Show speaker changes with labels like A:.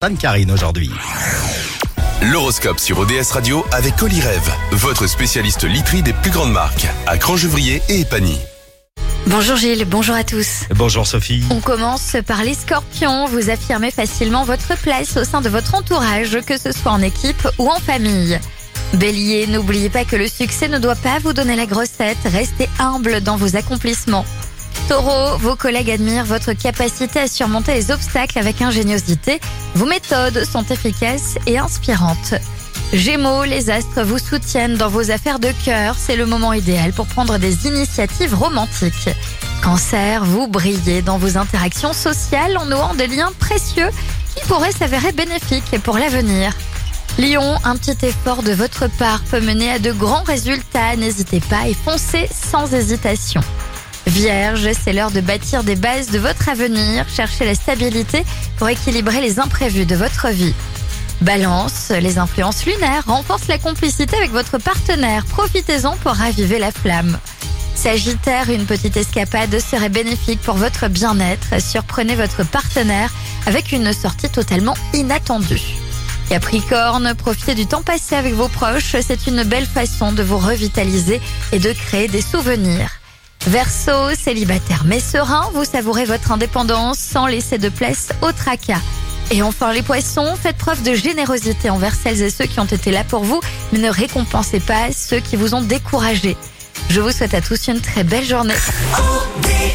A: Anne-Carine aujourd'hui.
B: L'horoscope sur ODS Radio avec Olyrève, votre spécialiste literie des plus grandes marques, à Crangevrier et Épagny.
C: Bonjour Gilles, bonjour à tous.
A: Bonjour Sophie.
C: On commence par les scorpions. Vous affirmez facilement votre place au sein de votre entourage, que ce soit en équipe ou en famille. Bélier, n'oubliez pas que le succès ne doit pas vous donner la grosse tête. Restez humble dans vos accomplissements. Taureau, vos collègues admirent votre capacité à surmonter les obstacles avec ingéniosité. Vos méthodes sont efficaces et inspirantes. Gémeaux, les astres vous soutiennent dans vos affaires de cœur. C'est le moment idéal pour prendre des initiatives romantiques. Cancer, vous brillez dans vos interactions sociales en nouant des liens précieux qui pourraient s'avérer bénéfiques pour l'avenir. Lion, un petit effort de votre part peut mener à de grands résultats. N'hésitez pas et foncez sans hésitation. Vierge, c'est l'heure de bâtir des bases de votre avenir. Cherchez la stabilité pour équilibrer les imprévus de votre vie. Balance, les influences lunaires renforcent la complicité avec votre partenaire. Profitez-en pour raviver la flamme. Sagittaire, une petite escapade serait bénéfique pour votre bien-être. Surprenez votre partenaire avec une sortie totalement inattendue. Capricorne, profitez du temps passé avec vos proches. C'est une belle façon de vous revitaliser et de créer des souvenirs. Verseau, célibataire mais serein, vous savourez votre indépendance sans laisser de place au tracas. Et enfin les poissons, faites preuve de générosité envers celles et ceux qui ont été là pour vous, mais ne récompensez pas ceux qui vous ont découragé. Je vous souhaite à tous une très belle journée.